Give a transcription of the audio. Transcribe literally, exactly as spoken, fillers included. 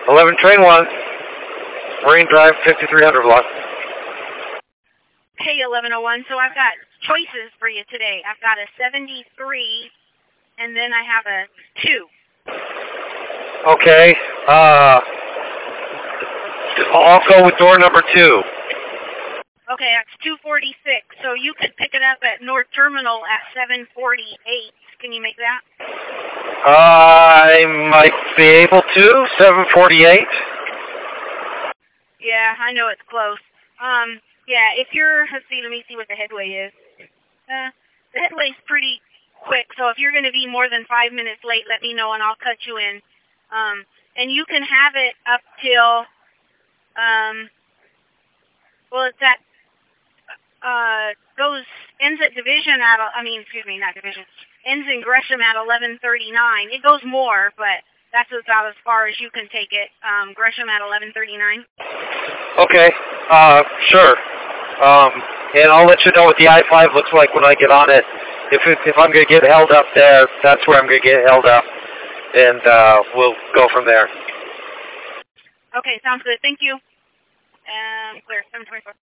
eleven train one, Marine Drive, fifty-three hundred block. Hey, eleven oh one, so I've got choices for you today. I've got a seventy-three, and then I have a two. Okay, uh, I'll go with door number two. Okay, that's two forty-six, so you could pick it up at North Terminal at seven forty-eight. Can you make that? I might be able to, seven forty-eight. Yeah, I know it's close. Um, yeah, if you're, let's see, let me see what the headway is. Uh, the headway's pretty quick, so if you're going to be more than five minutes late, let me know and I'll cut you in. Um, and you can have it up till, um, well, it's at, uh, goes, ends at Division at, I mean, excuse me, not Division, ends in Gresham at eleven thirty-nine. It goes more, but that's about as far as you can take it. Um, Gresham at eleven thirty-nine. Okay, uh, sure. Um, and I'll let you know what the I five looks like when I get on it. If it, if I'm going to get held up there, that's where I'm going to get held up, and uh, we'll go from there. Okay, sounds good. Thank you. Um, clear, seven twenty-four.